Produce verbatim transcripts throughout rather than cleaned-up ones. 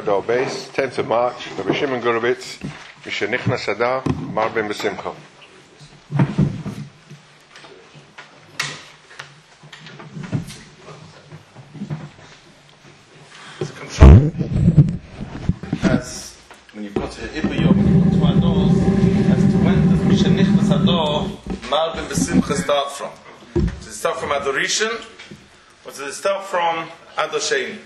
Adar Beis, tenth of March, Rabbi Shimon Gurovitz, Mishenichnas Adar, Marbin B'Simcha. The control, as when you've got a Ibiyom, when you've got two Adars, as to when does Mishenichnas Adar, Marbin B'Simcha start from? Does it start from Adoration, or does it start from Adar Sheni?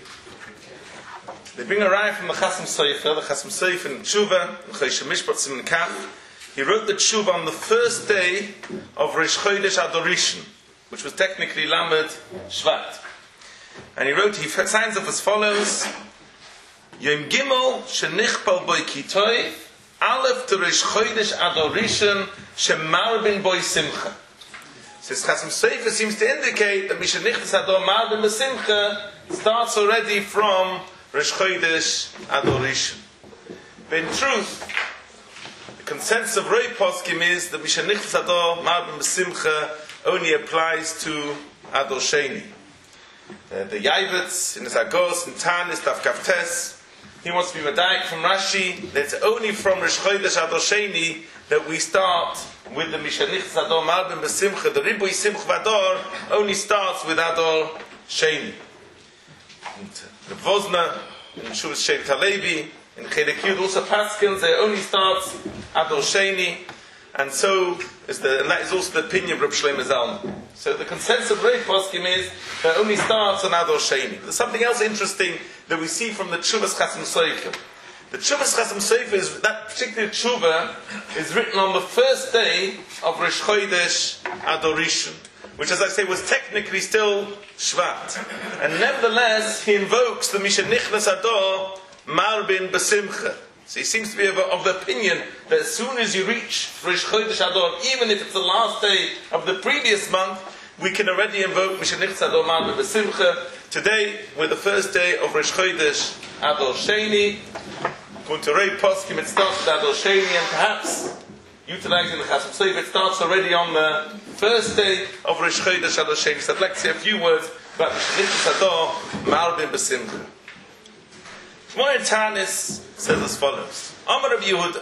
They bring a raya from the Chasam Sofer, the Chasam Sofer in Tshuva, Choshen Mishpat Siman Kaf. He wrote the Tshuva on the first day of Rosh Chodesh Adoration, which was technically Lamed Shvat. And he wrote, he signs up as follows: Yom Gimel Shenichpal Boi Kitoy, Aleph to Rosh Chodesh Adoration Shemarbin Boi Simcha. Says Chasam Sofer seems to indicate that Mishenichnas Adar Marbin B'Simcha starts already from Rosh Chodesh Adoration. But in truth, the consensus of Roi Poskim is that Mishenichnas Adar Marbin B'Simcha only applies to Adar Sheni. Uh, the Yavitz in his Agos and Tanis Tav Kaftes, he wants to be Madaik from Rashi that it's only from Rosh Chodesh Adar Sheni that we start with the Mishenichnas Adar Marbin B'Simcha. The Ribui Simcha Vador only starts with Adar Sheni. The Vosna in Shuvas Sheikh Halevi in Chedek Yud also Paskins, it only starts Adar Sheni, and so is the and that is also the opinion of Reb Shlomo Zalman. So the consensus of Reb Poskim is that it only starts on Adar Sheni. There's something else interesting that we see from the Tshuvas Chasam Sofer. The Tshuvas Chasam Sofer is that particular Tshuva is written on the first day of Rosh Chodesh Adoration, which, as I say, was technically still Shvat. And nevertheless, he invokes the Mishenichnas Adar Marbin B'Simcha. So he seems to be of, of the opinion that as soon as you reach Rosh Chodesh Adar, even if it's the last day of the previous month, we can already invoke Mishenichnas Adar Marbin B'Simcha. Today, we're the first day of Rosh Chodesh Adar Sheni. According to Rei Poskim, it starts with Adar Sheni, and perhaps utilizing the Chasam Sofer, it starts already on the first day of Rosh Chodesh Adar Sheni. So I'd like to say a few words about Mishenichnas Adar Marbin B'Simcha. Shmuel Tanis says as follows: Amar Rav Yehuda,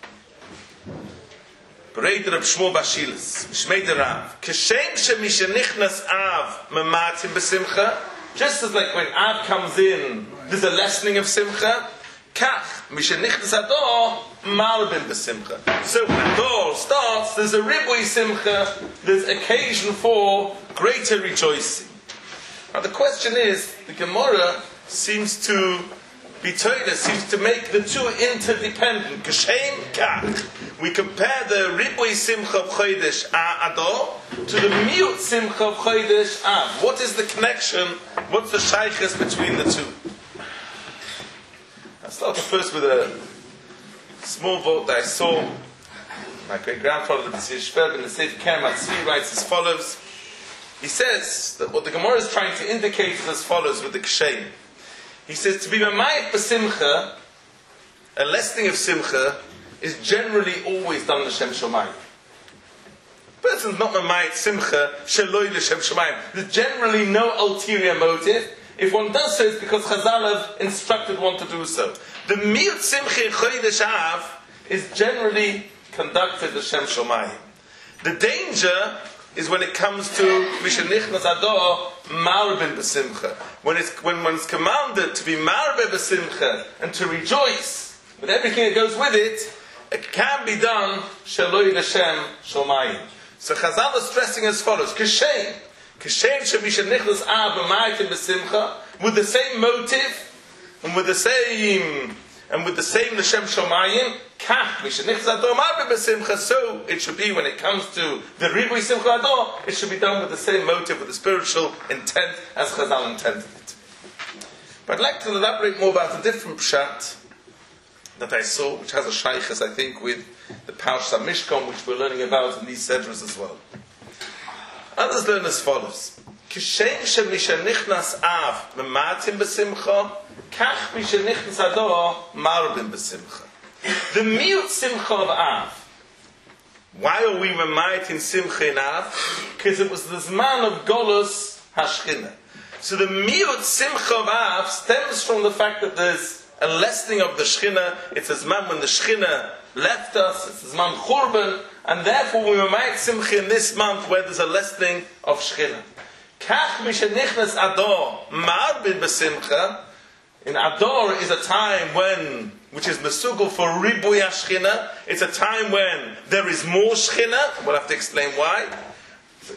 Berei Reb Shmuel Bashilas, Shmei de Rav, Keshem sheMishenichnas Av Mematim B'Simcha. Just as like when Av comes in, there's a lessening of Simcha. Kach Mishenichnas Adar Marbin B'Simcha. So when Adar starts, there's a ribui Simcha, there's occasion for greater rejoicing. Now the question is, the Gemara seems to be told, seems to make the two interdependent. Geshem Kach. We compare the ribui Simcha of Chodesh Adar to the miut Simcha of Chodesh Av. What is the connection? What's the shaykhus between the two? I'll start first with a small vote that I saw. My great-grandfather, the Shverb in the Sefer Kerem Atzvi, writes as follows. He says that what the Gemara is trying to indicate is as follows with the Kshem. He says, to be Mamayit B'Simcha, a lessening of Simcha, is generally always done L'Shem Shomayim. The person's not Mamayit Simcha, Sheloi L'Shem Shomayim. There's generally no ulterior motive. If one does so, it's because Chazal have instructed one to do so. The Miut Simcha in Chodesh Av is generally conducted L'Shem Shomayim. The danger is when it comes to Mishenichnas Adar Marbin B'Simcha. When it's when one's commanded to be Marbin B'Simcha and to rejoice with everything that goes with it, it can be done Shaloi L'Shem Shomayim. So Chazal is stressing as follows: Keshem. Keshem sheMishenichnas Av Ma'atim B'Simcha, with the same motive and with the same and with the same L'Shem Shomayim. Kach Mishenichnas Adar Marbin B'Simcha. So it should be when it comes to the Ribui Simcha Adar, it should be done with the same motive, with the spiritual intent as Chazal intended it. But I'd like to elaborate more about a different pshat that I saw, which has a shaykhus, I think, with the Parsha Mishkan, which we're learning about in these sedras as well. Others learn as follows: Kishem sheMishenichnas Av Mematim B'Simcha, Kach Mishenichnas Adar Marbin B'Simcha. The miut Simcha of Av. Why are we Mamayit in Simcha in Av? Because it was the Zman of Golus Hashchina. So the miut Simcha of Av stems from the fact that there's a lessening of the Shechina. It's a Zman when the Shechina left us. It's a Zman Churban. And therefore we might Simcha in this month where there's a lessening of Shechina. Kach mishenichnas Ador marbin b'simcha. In Ador is a time when, which is Mesugel for Ribuy HaShechina. It's a time when there is more Shechina. We'll have to explain why. The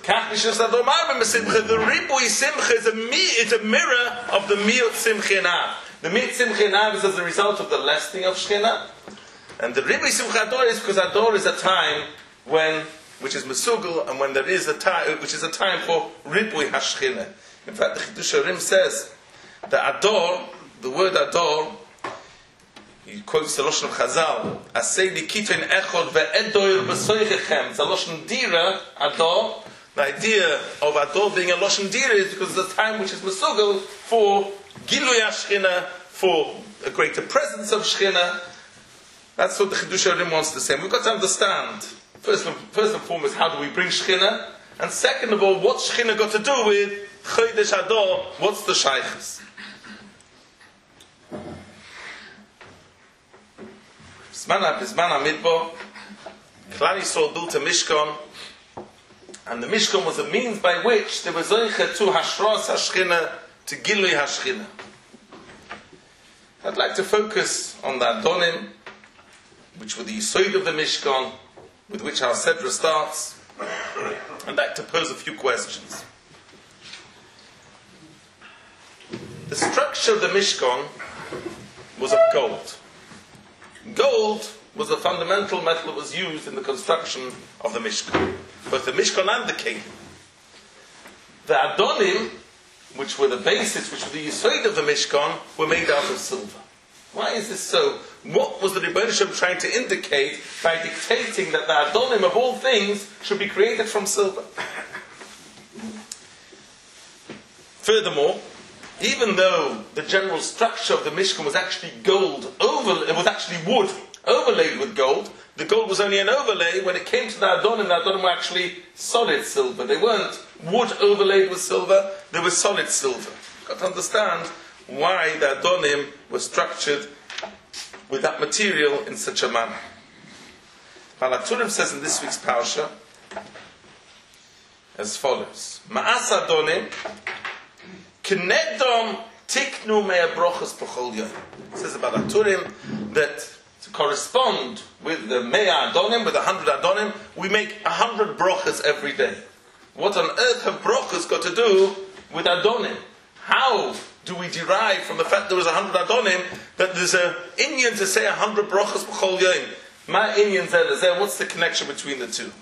Ribuy Simcha is a, it's a mirror of the Miut Simcha in Av. The Miut Simcha in Av is as a result of the lessening of Shechina. And the Ribuy Simcha Ador is because Ador is a time when, which is Mesugel, and when there is a time, which is a time for Ribuy HaShechina. In fact, the Chidush Harim says that Ador, the word Ador, he quotes the Lashon of Chazal, Asei likitein echod ve'edoir b'soichechem. It's a Lashon Dira, Ador. The idea of Ador being a Lashon Dira is because it's a time which is Mesugel for Gilui HaShechina, for a greater presence of Shechina. That's what the Chidush Harim wants to say. We've got to understand, first and, first and foremost, how do we bring Shechina? And second of all, what's Shechina got to do with Chodesh Ador? What's the Shaychus? Bisman HaMidbar, Klal Yisrael built a Mishkan, and the Mishkan was a means by which they were zoiche to Hashras HaShechina, to Gilui HaShechina. I'd like to focus on the Adonim, which were the Yisod of the Mishkan, with which our Sedra starts. I'd like to pose a few questions. The structure of the Mishkan was of gold. Gold was the fundamental metal that was used in the construction of the Mishkan, both the Mishkan and the King. The Adonim, which were the basis, which were the Yisod of the Mishkan, were made out of silver. Why is this so? What was the Rebbeinu Shem trying to indicate by dictating that the Adonim of all things should be created from silver? Furthermore, even though the general structure of the Mishkan was actually gold, over, it was actually wood overlaid with gold, the gold was only an overlay. When it came to the Adonim, the Adonim were actually solid silver. They weren't wood overlaid with silver, they were solid silver. You've got to understand why the Adonim were structured with that material in such a manner. Malaturim says in this week's Parsha as follows: Ma'as Adonim Knedom tiknu me'abrochas b'chol yom. It says about Aturim that to correspond with the Mea Adonim, with a hundred Adonim, we make a hundred brochas every day. What on earth have brochas got to do with Adonim? How do we derive from the fact there was a hundred Adonim that there's an Inyan to say a hundred brochas b'chol yom? Ma Inyan zeh, what's the connection between the two?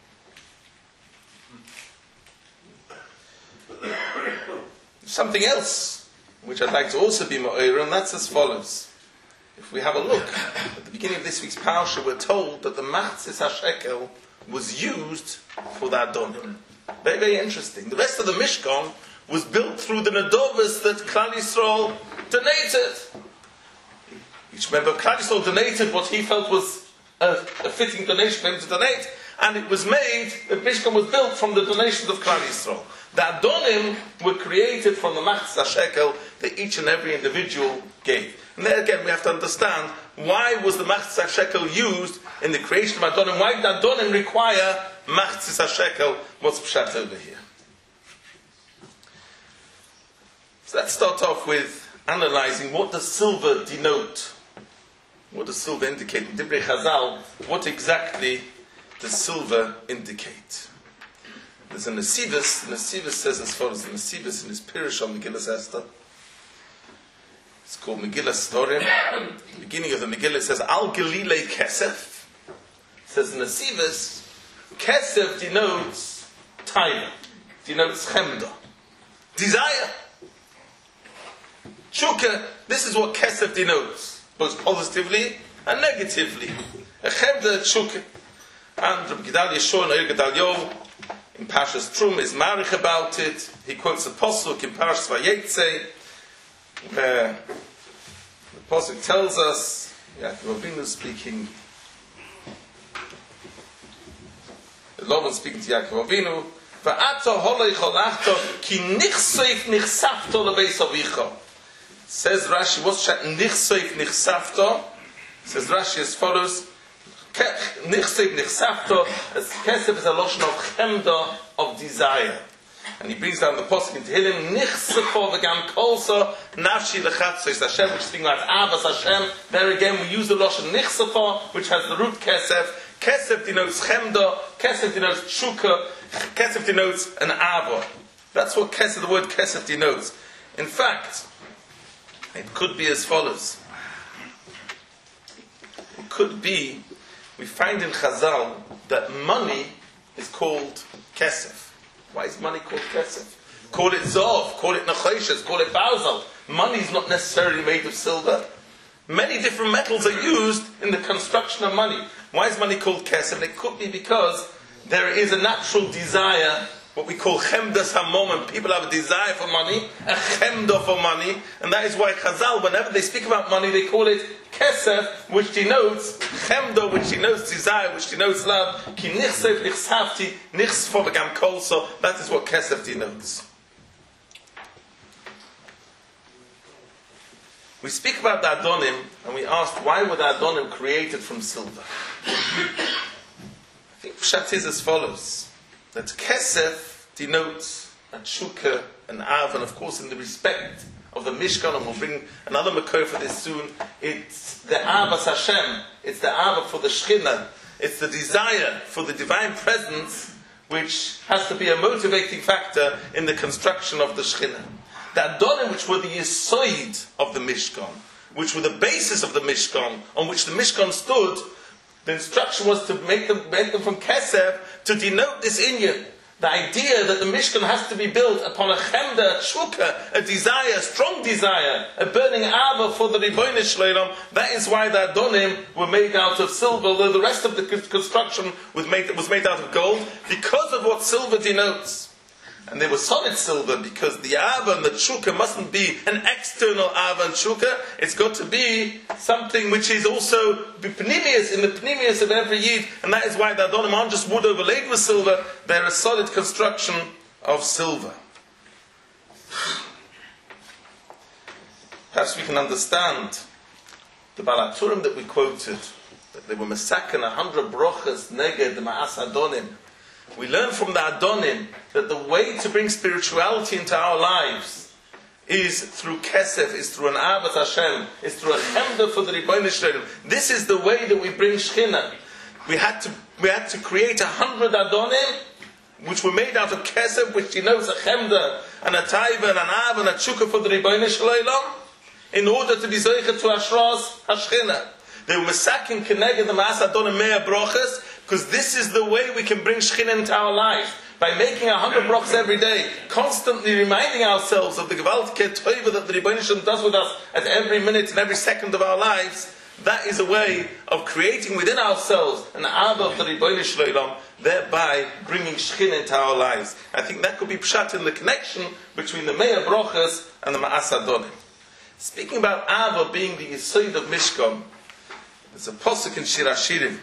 Something else, which I'd like to also be ma'ir, and that's as follows. If we have a look, at the beginning of this week's Parsha, we're told that the Machzis HaShekel was used for the Adonim. Very, very interesting. The rest of the Mishkan was built through the Nadovas that Klal Yisrael donated. Each member of Klal Yisrael donated what he felt was a, a fitting donation for him to donate, and it was made, the Mishkan was built from the donations of Klal Yisrael. The Adonim were created from the Machzis HaShekel that each and every individual gave. And there again we have to understand, why was the Machzis HaShekel used in the creation of Adonim? Why did Adonim require Machzis HaShekel? What's pshat over here? So let's start off with analyzing what does silver denote? What does silver indicate? In Divrei Chazal, what exactly does silver indicate? There's a Nesivus. The Nesivus says as far as the Nesivus in his Pirush on Megillas Esther. It's called Megillas Dorim. The beginning of the Megillah says Al Galilei Kesef. It says in Nesivus, Kesef denotes time, denotes chemda, desire. Tshuka, this is what Kesef denotes, both positively and negatively. A chemda tshuka. And Rabbi Gedalia Shor and Oyer Gedalyo in Parshas Trum is marich about it. He quotes a pasuk in Parshas Vayetze, where the pasuk tells us, Yaakov Avinu speaking, Lavan speaking to Yaakov Avinu, "Va'ato holei cholachto ki nichseif nichsafto lebeis avicha." Says Rashi, what's shat nichseif nichsafto? Says Rashi as follows, nichseif nichsafto, as kesef is a lotion of chemda, of desire. And he brings down the posuk in Tehillim, nichsefo v'gam kolso, nafshi lechatzo. It's Hashem, which is speaking about Avas Hashem. There again, we use the lotion nichsefo, which has the root kesef. Kesef denotes chemda, kesef denotes shuka, kesef denotes an ava. That's what kesef, the word kesef denotes. In fact, it could be as follows. It could be, we find in Chazal that money is called kesef. Why is money called kesef? Call it zov, call it nechoshes, call it barzal. Money is not necessarily made of silver. Many different metals are used in the construction of money. Why is money called kesef? It could be because there is a natural desire, what we call chemdas hamom, and people have a desire for money, a chemda for money, and that is why Chazal, whenever they speak about money, they call it kesef, which denotes chemda, which denotes desire, which denotes love. Ki nichsev nichsafti nichsfo v'gam kolso. That is what kesef denotes. We speak about the Adonim, and we asked, why were the Adonim created from silver? I think Pshat is as follows. That kesef denotes a tshuka, an av, and of course in the respect of the Mishkan, and we'll bring another makor for this soon, it's the avas Hashem, it's the ava for the Shekhinah, it's the desire for the divine presence, which has to be a motivating factor in the construction of the Shekhinah. The Adonim, which were the yisoid of the Mishkan, which were the basis of the Mishkan, on which the Mishkan stood, the instruction was to make them, make them from kesef, to denote this inyan. The idea that the Mishkan has to be built upon a chemda, a tshuka, a desire, a strong desire, a burning ava for the Ribono Shel Olam. That is why the Adonim were made out of silver, although the rest of the construction was made, was made out of gold, because of what silver denotes. And they were solid silver because the ava and the tshuka mustn't be an external ava and tshuka. It's got to be something which is also pnimius, in the pnimius of every yid. And that is why the Adonim aren't just wood overlaid with silver. They're a solid construction of silver. Perhaps we can understand the Balaturim that we quoted, that they were mesaken a hundred brochas neged the ma'as Adonim. We learn from the Adonim that the way to bring spirituality into our lives is through kesef, is through an avas Hashem, is through a chemda for the Ribono Shel Olam. This is the way that we bring Shekhinah. We had to, we had to create a hundred Adonim, which were made out of kesef, which denotes a chemda, and a taiva, and an av, and a tshuka for the Ribono Shel Olam, in order to be zoichet to Ashras HaShekhinah. They were mesakin keneged the ma'as Adonim mea brochas, because this is the way we can bring Shekhinah into our lives. By making a hundred brachas every day, constantly reminding ourselves of the gewaltige tova that the Ribono Shel Olam does with us at every minute and every second of our lives, that is a way of creating within ourselves an ava of the Ribono Shel Olam, thereby bringing Shekhinah into our lives. I think that could be pshat in the connection between the mea brachas and the ma'as Adonim. Speaking about ava being the yisoid of Mishkan, there's a posuk in Shir Hashirim.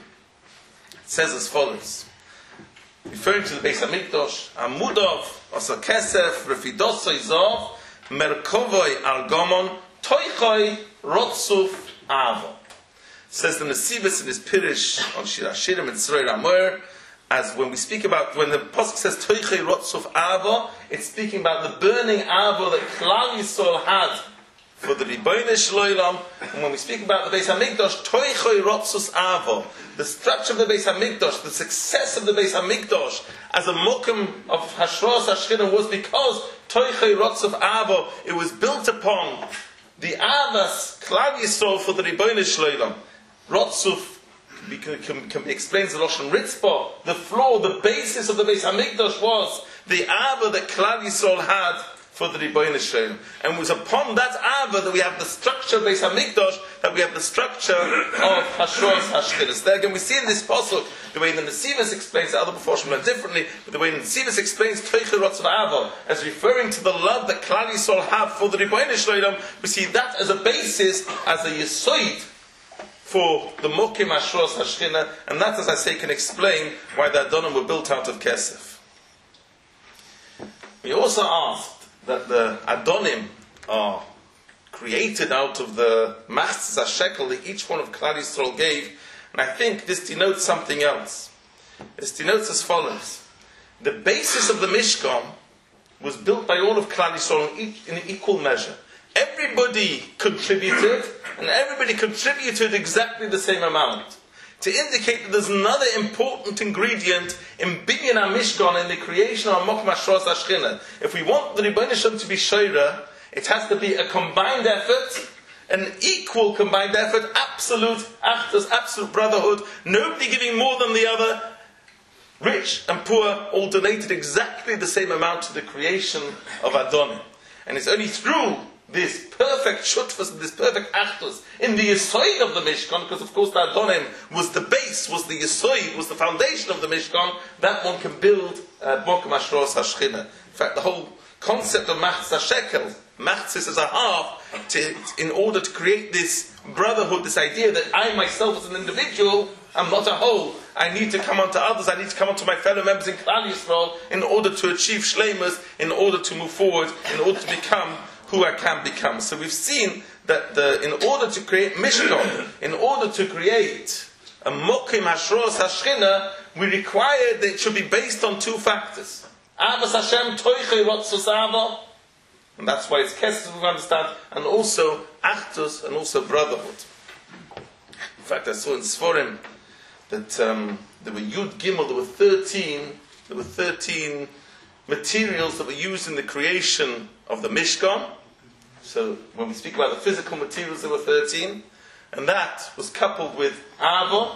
It says as follows, referring to the Beis Hamikdash, Amudov, Osa Kesef, Refidosoi Zov, Merkovoi Argomon, Toichoi Rotsuf Avo. Says the Nesivos in his Pirish on Shir Hashirim and Tzroi Ramor, as when we speak about, when the Pasuk says Toichoi Rotsuf Avo, it's speaking about the burning Avo that Klal Yisrael had for the Ribono Shel Olam. And when we speak about the Beis Hamikdash, Toichoi Rotzus Avo, the structure of the Beis Hamikdash, the success of the Beis Hamikdash as a mokum of Hashras HaShekhinah was because Toichoi Rotzus Avo, it was built upon the Avas Klal Yisrael for the Ribono Shel Olam. Rotzuf can, can, can be explained as the Lashon Ritzpah. The floor, the basis of the Beis Hamikdash was the Ava that Klal Yisrael had for the Ribono Shel Olam. And it was upon that Ava that we have the structure of Beis Hamikdash, that we have the structure of Hashras HaShekhinah. There again, we see in this pasuk, the way the Nesivos explains, the other Meforshim learn differently, but the way the Nesivos explains Toichoi Rotzuf Avo, as referring to the love that Klal Yisrael have for the Ribono Shel Olam, we see that as a basis, as a yisoid, for the Mokim Hashras HaShekhinah, and that, as I say, can explain why the Adonim were built out of kesef. We also asked that the Adonim are created out of the Machzas HaShekel that each one of Klal Yisrael gave. And I think this denotes something else. This denotes as follows. The basis of the Mishkan was built by all of Klal Yisrael in, each, in equal measure. Everybody contributed, and everybody contributed exactly the same amount. To indicate that there's another important ingredient in Binyan HaMishkan, in the creation of Mokum Hashros HaShechina. If we want the Rebbeinu Shalom to be Shoira, it has to be a combined effort, an equal combined effort, absolute achdus, absolute brotherhood, nobody giving more than the other, rich and poor, all donated exactly the same amount to the creation of Adonim. And it's only through this perfect shutfus, this perfect achdus, in the Yisoid of the Mishkan, because of course the Adonim was the base, was the Yisoid, was the foundation of the Mishkan, that one can build Mokum Hashros HaShechina. In fact, the whole concept of Machzas HaShekel, Machzis as a half, to, in order to create this brotherhood, this idea that I myself as an individual am not a whole. I need to come onto others, I need to come onto my fellow members in Klal Yisrael in order to achieve shleimus, in order to move forward, in order to become who I can become. So we've seen that the, in order to create Mishkan, in order to create a Mokim Hashros HaShechina, we require that it should be based on two factors. Avos Hashem toichei rotzus ava, and that's why it's kesef, we understand, and also achdus, and also brotherhood. In fact, I saw in Sforim that um, there were Yud Gimel, there were thirteen, there were thirteen materials that were used in the creation of the Mishkan. So when we speak about the physical materials, there were thirteen, and that was coupled with Ava,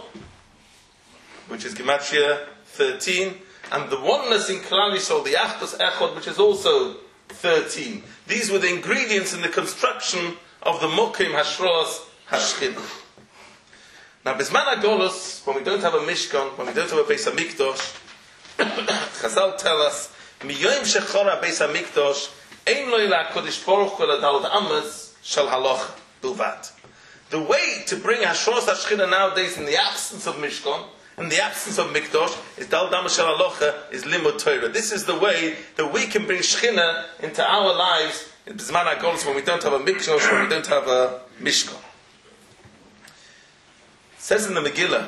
which is Gematria thirteen, and the oneness in Klal Yisrael, the Achdus Echad, which is also thirteen. These were the ingredients in the construction of the Mokim Hashros HaShechina. Now, Bisman HaGolus, when we don't have a Mishkan, when we don't have a Beis HaMikdosh, Chazal tell us, Miyoim Shechora Beis HaMikdosh, Ein lo ila HaKadosh Baruch Hu L'Dalad Amas Shal Halacha Bilvad. The way to bring Hashros HaShechina nowadays in the absence of Mishkan, in the absence of Mikdosh, is Dalad Amas Shal Halacha, is Limud Torah. This is the way that we can bring Shechina into our lives in Bisman HaGolus, when we don't have a Mikdosh, when we don't have a Mishkan. It says in the Megillah,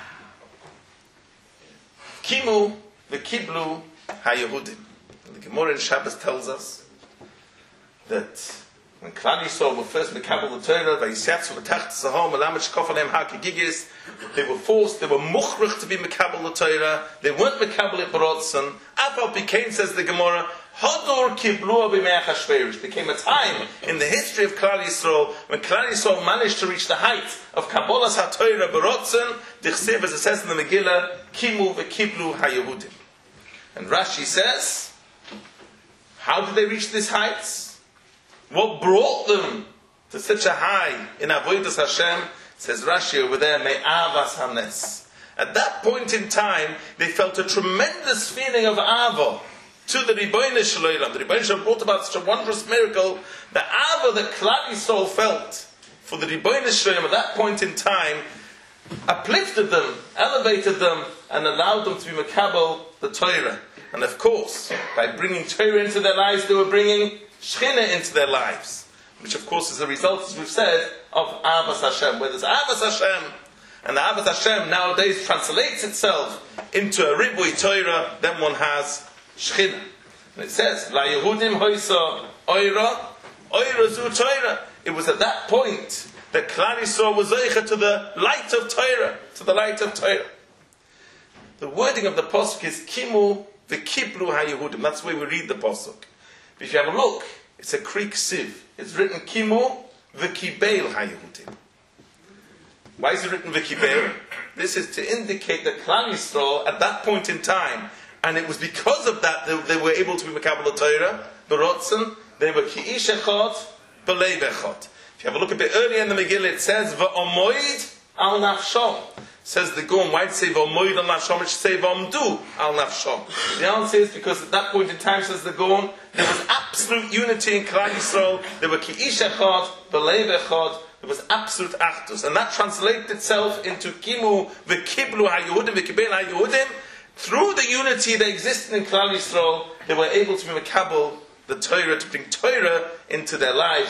Kimu v'kiblu ha-Yehudim. The Gemara in Shabbos tells us that when Klal Yisrael were first mekabel the Torah, v'yisatzu v'tacht zahom v'lamet shkof aleim ha-kegigis, they were forced, they were muchrich to be mekabel the Torah, they weren't mekabel it b'rotzen. Afal Pikein, says the Gemara, Hodor kiblu b'mei Achashverosh. There came a time in the history of Klal Yisrael when Klal Yisrael managed to reach the height of Kabbalas HaTorah b'rotzen, dichsev, as it says in the Megillah, Kimu v'kiblu ha-Yehudim. And Rashi says, how did they reach these heights? What brought them to such a high in Avodas Hashem? Says Rashi over there, Me'avas Hanes. At that point in time, they felt a tremendous feeling of Ava to the Ribono Shel Olam. The Ribono Shel Olam brought about such a wondrous miracle. The Ava that Klal Yisrael felt for the Ribono Shel Olam at that point in time uplifted them, elevated them, and allowed them to be Makabel the Torah. And of course, by bringing Torah into their lives, they were bringing Shechina into their lives, which of course is a result, as we've said, of Avas Hashem. Where there's Avas Hashem, and the Avas Hashem nowadays translates itself into a Ribui Torah, then one has Shechina. And it says, La Yehudim Hoysa Oira, Oira Zu Torah. It was at that point that Klal Yisrael was Zeicha to the light of Torah, to the light of Torah. The wording of the Pasuk is Kimu v'kiblu ha-Yehudim. That's the way we read the Pasuk. But if you have a look, it's a Greek sieve. It's written Kimu v'kibel ha-Yehudim. Why is it written v'kibel? This is to indicate that Klal Yisrael, at that point in time, and it was because of that they, they were able to be Mekabel Torah, Berotzen, they were Ki'ish Echad, B'lei Bechad. If you have a look a bit earlier in the Megillah, it says V'omoid al nafshom. Says the Gaon, why did it say V'omoid al nafshom? It should say V'omdu al nafshom. The answer is because at that point in time, says the Gaon, there was absolute unity in Klal Yisrael. There were Ki'ish Echad, B'lei Bechad. There was absolute achdus, and that translated itself into Kimu v'kiblu ha-Yehudim v'kibel ha-Yehudim. Through the unity that existed in Klal Yisrael, they were able to be Mekabel the Torah, to bring Torah into their lives.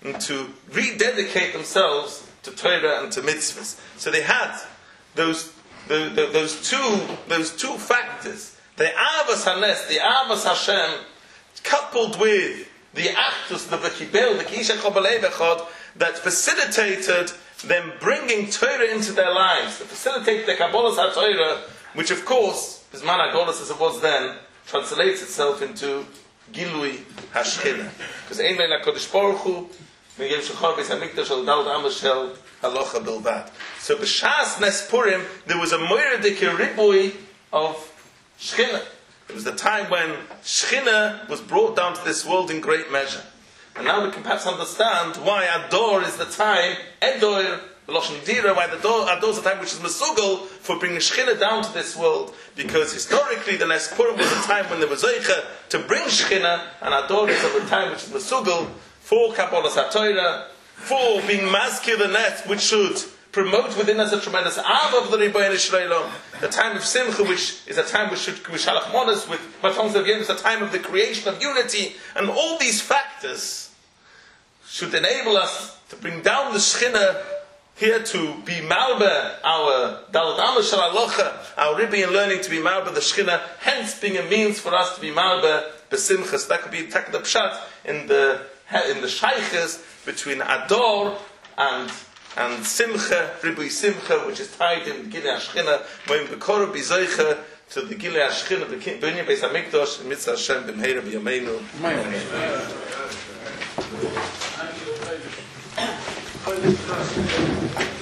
and to rededicate themselves to Torah and to mitzvahs. So they had those the, the, those two those two factors: the Avas Hanes, the Avas Hashem, coupled with the Actus, the V'kibel, the Kisha Chobalei V'chod, that facilitated them bringing Torah into their lives, that facilitated the Kabbalas HaTorah, which of course, as man HaGolas as it was then, translates itself into Gilui HaShechina. Because Ein Lein HaKodesh Baruch Hu, Miguel Shechor Beis HaMikdash Al Dal Amashel Halacha Bilvad. So b'Shas Nes Purim, there was a moiridik ribui of Shechina. It was the time when Shechina was brought down to this world in great measure. And now we can perhaps understand why Ador is the time, Edor, Loshen Dira, why the Ador is the time which is Mesugal for bringing Shechina down to this world. Because historically the Nes Purim was a time when there was Zeicha to bring Shechina, and Ador is of the time which is Mesugal for Kabbalas HaTorah, for being Mazkir the Net, which should promote within us a tremendous Av of the Rebbeinu Shleilom, the time of Simcha, which is a time which should Mishalach Monas with Matongs of Yom, is a time of the creation of unity, and all these factors should enable us to bring down the Shechina here to be Malba, our Dalad Amashal Alocha, our Rebbe in learning to be Malba the Shechina, hence being a means for us to be Malba Besimchas. That could be the Pshat in the in the Shaykhs between Ador and and Simcha, Ribui Simcha, which is tied in Gilei HaShechina, Moim Bekora Bizoicha, to the Gilei HaShechina, the Binyan Beis HaMikdash, and Mitzvah Hashem B'mheira B'yameinu. Amen.